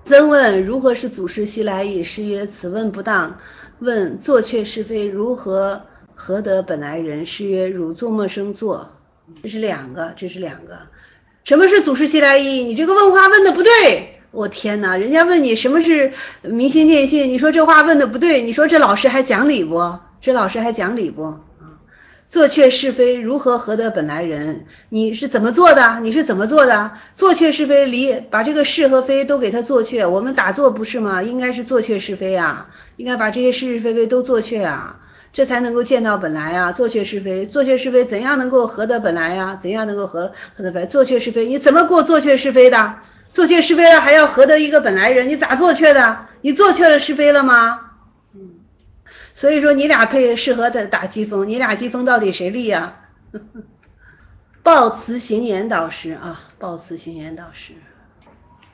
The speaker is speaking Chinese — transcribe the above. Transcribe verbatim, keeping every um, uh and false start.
曾问如何是祖师西来意？师曰：此问不当。问坐却是非，如何何得本来人？师曰：汝作莫生坐。这是两个，这是两个。什么是祖师西来意？你这个问话问的不对。我天哪，人家问你什么是明心见性，你说这话问的不对，你说这老师还讲理不？这老师还讲理不？坐却是非，如何何得本来人？你是怎么做的？你是怎么做的？坐却是非，离把这个是和非都给它坐却。我们打坐不是吗？应该是坐却是非啊，应该把这些是是非非都坐却啊，这才能够见到本来啊。坐却是非，坐却是非，怎样能够合得本来呀？怎样能够合合得本来？坐却是非，你怎么过坐却是非的？坐却是非了还要合得一个本来人，你咋坐却的？你坐却了是非了吗？所以说你俩配适合的打机锋，你俩机锋到底谁立呀、啊？抱慈行言导师啊，抱慈行言导师。